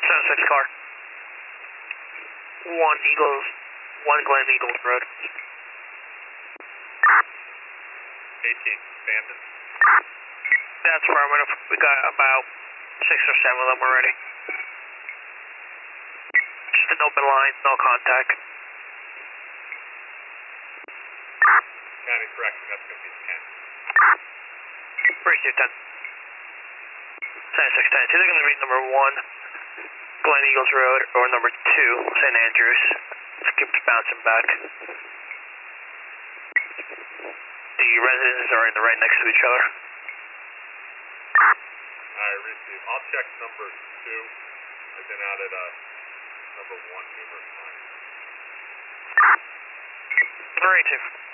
7-6 car. 1 Eagles, 1 Glen Eagles Road. 18, Bandit. That's affirmative. We got about 6 or 7 of them already. Just an open line, no contact. County correction, that's going to be 10. Receive 10. 7610. It's either going to be number 1, Glen Eagles Road, or number 2, St. Andrews. It keeps bouncing back. The residences are right next to each other. Alright, receive. I'll check number 2. I've been out at number 1 numerous times. 382.